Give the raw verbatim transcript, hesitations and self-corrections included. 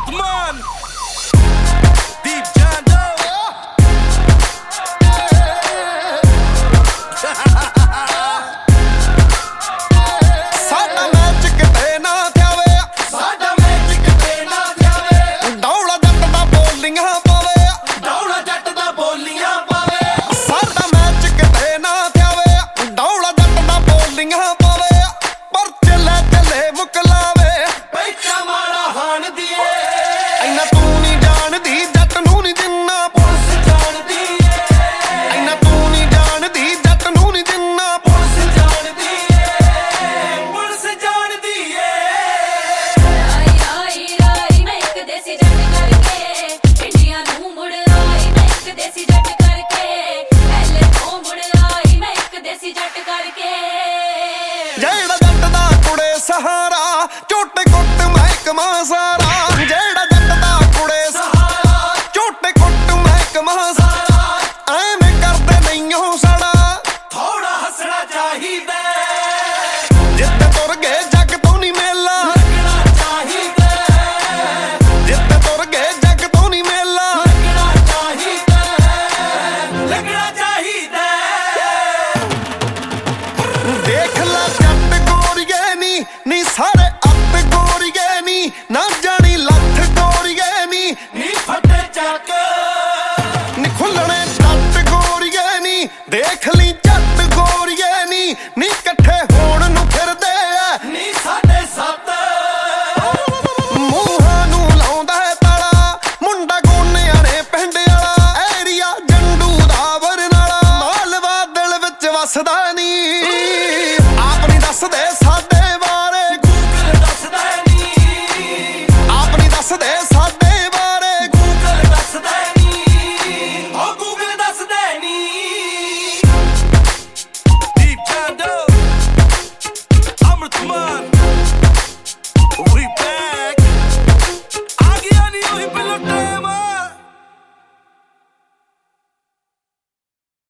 Batman. Deep Jando. ਸਾਡਾ match ਕਿਤੇ ਨਾ ਥਿਆਵੇ, ਸਾਡਾ ਮੈਚ ਕਿਤੇ ਨਾ ਥਿਆਵੇ। ਡੌਲਾ ਜੱਟ ਦਾ ਬੋਲੀਆਂ ਪਾਵੇ, ਡੌਲਾ ਜੱਟ ਦਾ ਬੋਲੀਆਂ ਪਾਵੇ। ਸਾਡਾ ਮੈਚ ਕਿਤੇ ਨਾ ਥਿਆਵੇ, ਡੌਲਾ ਜੱਟ ਦਾ ਬੋਲੀਆਂ ਪਾਵੇ। ਪਰ ਚੱਲੇ ਚੱਲੇ ਮੁਕਲਾਵੇ, ਪੈਚਾ ਮਾਰਾ ਹਾਣ ਦੀਏ। ਇੰਨਾ ਤੂੰ ਨਹੀਂ ਜਾਣਦੀ ਜੱਟ ਨੂੰ ਨਹੀਂ ਜਿੰਨਾ ਪੁਲਿਸ ਜਾਣਦੀ ਏ, ਇੰਨਾ ਤੂੰ ਨਹੀਂ ਜਾਣਦੀ ਜੱਟ ਨੂੰ ਨਹੀਂ ਜਿੰਨਾ ਪੁਲਿਸ ਜਾਣਦੀ ਏ, ਪੁਲਿਸ ਜਾਣਦੀ ਏ। ਆਈ ਆਈ ਆਈ ਮੈਂ ਇੱਕ ਦੇਸੀ ਜੱਟ ਕਰਕੇ ਇੰਡੀਆ ਨੂੰ ਮੁੜ ਆਈ ਮੈਂ ਇੱਕ ਦੇਸੀ ਜੱਟ ਕਰਕੇ ਐਲੇ ਤੋਂ ਮੁੜ ਆਈ ਮੈਂ ਇੱਕ ਦੇਸੀ ਜੱਟ ਕਰਕੇ ਜਿਹੜਾ ਜੱਟ ਦਾ ਕੁੜੇ ਸਹਾਰਾ ਝੋਟੇ ਕੁੱਟ ਮਹਿਕਮਾ ਸਾਰਾ। ਜਿਹੜਾ ਜੱਟ ਦਾ ਕੁੜੇ ਸਹਾਰਾ ਝੋਟੇ ਕੁੱਟ ਮਹਿਕਮਾ ਸਾਰਾ। ਐਵੇਂ ਕਰਦੇ ਨਹੀਂ ਉਹ ਸਾੜਾ, ਥੋੜਾ ਹੱਸਣਾ ਚਾਹੀਦਾ, ਜਿੱਤੇ ਤੁਰ ਗਏ ਜੱਗ ਤੋਂ ਨਹੀਂ ਮੇਲਾ, ਲੱਗਣਾ ਚਾਹੀਦਾ, ਜਿੱਤੇ ਤੁਰ ਗਏ ਜੱਗ ਤੋਂ ਨਹੀਂ ਮੇਲਾ। ਲੱਗਣਾ ਚਾਹੀਦਾ, ਲੱਗਣਾ ਚਾਹੀਦਾ। ਦੇਖ ਲੈ ਜੱਟ ਗੋਰੀਏ ਨੀ ਨੀ ਸਾਰੇ ਅੱਤ ਗੋਰੀਏ ਨੀ ਨਾ ਜਾਣੀ ਲੱਥ ਗੋਰੀਏ ਨੀ ਨੀ ਫੱਟੇ ਚੱਕ, ਨੀ ਖੁੱਲਣੇ ਜੱਟ ਗੋਰੀਏ ਨੀ ਦੇਖ ਲਈ ਜੱਟ ਗੋਰੀਏ ਨੀ ਨੀ ਇਕੱਠੇ ਹੋਣ ਨੂੰ ਫਿਰਦੇ ਆ ਨੀ ਸਾਡੇ ਸੱਤ। ਮੂੰਹਾਂ ਨੂੰ ਲਾਉਂਦਾ ਹੈ ਤਾਲਾ ਮੁੰਡਾ ਗੋਨਿਆਂ ਨੇ ਪਿੰਡ ਵਾਲਾ। ਏਰੀਆ ਜੰਡੂ ਦਾ ਬਰਨਾਲਾ, ਮਾਲਵਾ ਦਿਲ ਵਿੱਚ ਵਸਦਾ ਨੀ ਆਪ ਨਹੀਂ ਦੱਸਦੇ।